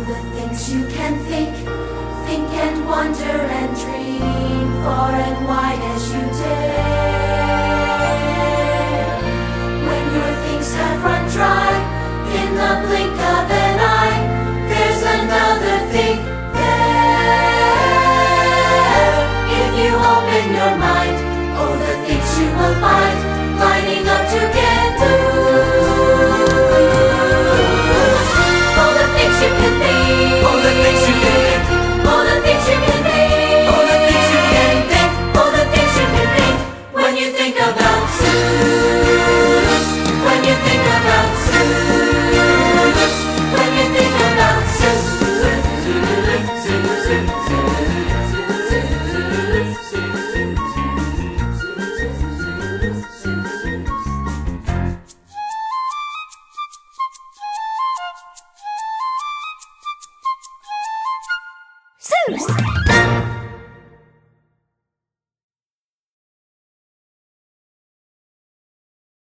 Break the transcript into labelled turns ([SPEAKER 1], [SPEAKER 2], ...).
[SPEAKER 1] the things you can think and wonder and dream far and wide as you dare. When your things have run dry, in the blink of an eye, there's another thing there. If you open your mind, oh, the things you will find lining up together. Oh, the things you can think.
[SPEAKER 2] Oh, the things you can think.
[SPEAKER 1] Oh, the things you can think.
[SPEAKER 2] Oh, the things you can think.
[SPEAKER 1] Oh, the things you can think. When you think about Zeus. When you think about Zeus. When you think about Zeus.
[SPEAKER 3] Zeus!